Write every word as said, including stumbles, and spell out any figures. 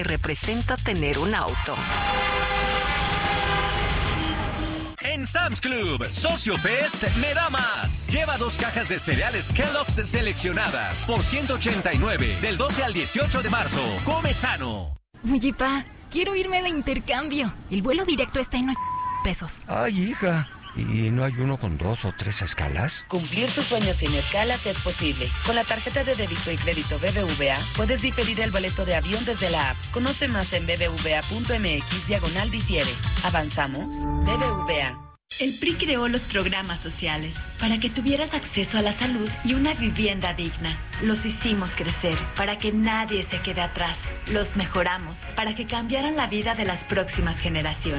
representa tener un auto. En Sam's Club, Socio Fest me da más. Lleva dos cajas de cereales Kellogg's seleccionadas por ciento ochenta y nueve del doce al dieciocho de marzo. Come sano. Oye, pa, quiero irme de intercambio. El vuelo directo está en ochenta pesos. Ay, hija, ¿y no hay uno con dos o tres escalas? Cumplir tus sueños sin escalas es posible. Con la tarjeta de débito y crédito B B V A, puedes diferir el boleto de avión desde la app. Conoce más en bbva.mx diagonal difiere. ¿Avanzamos? B B V A. El P R I creó los programas sociales para que tuvieras acceso a la salud y una vivienda digna. Los hicimos crecer para que nadie se quede atrás. Los mejoramos para que cambiaran la vida de las próximas generaciones.